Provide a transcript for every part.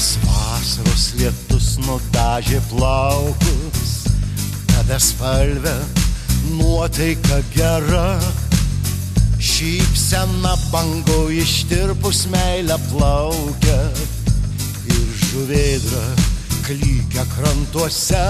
Vasaros lietus nudažė plaukus, tada spalvę nuotaika gera. Šypsena bango ištirpus meilę plaukia ir žuvėdra klykia krantuose.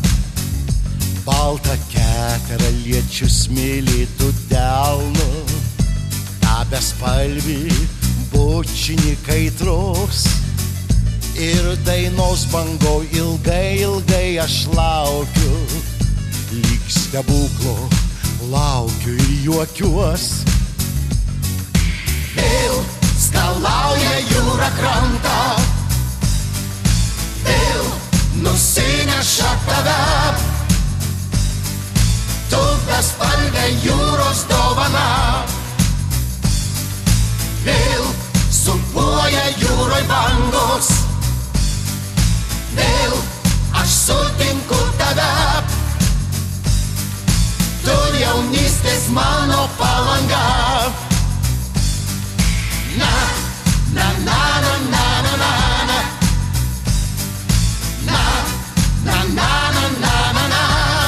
Baltą keterą liečiu smėlėtų delnu, tą bespalvį bučinį kaitros. Ir dainos bango ilgai, ilgai aš laukiu, lyg stebuklo laukiu ir juokiuos. Vėl skalauja jūra krantą, vėl nusineša tave. Tu bespalvė jūros dovana, vėl sūpuoja jūroj bangos. Vėl aš sutinku tave, tu jaunystės mano palanga. Na, na, na, na, na, na, na, na. Na, na, na, na, na, na, na.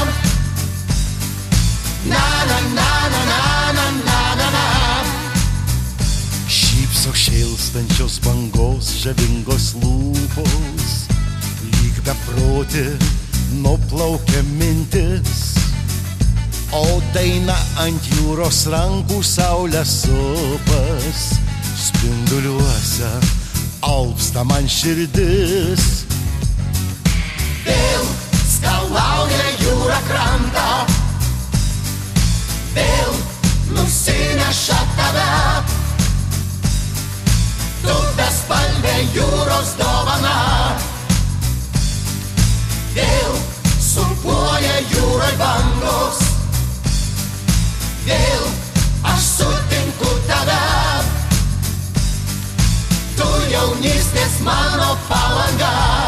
Na, na, na, na, na, na, na, na. Šypso šėlstančios bangos žavingos lūpos, lyg beprotė nuplaukia mintis. O daina ant jūros rankų saulę supas, spinduliuose alpsta man širdis. Vėl skalauja jūra krantą, vėl nusineša tave. Tu bespalvė jūros dovana, vėl sūpuoja jūroj bangos. Vėl aš sutinku tave, tu jaunystės mano palanga.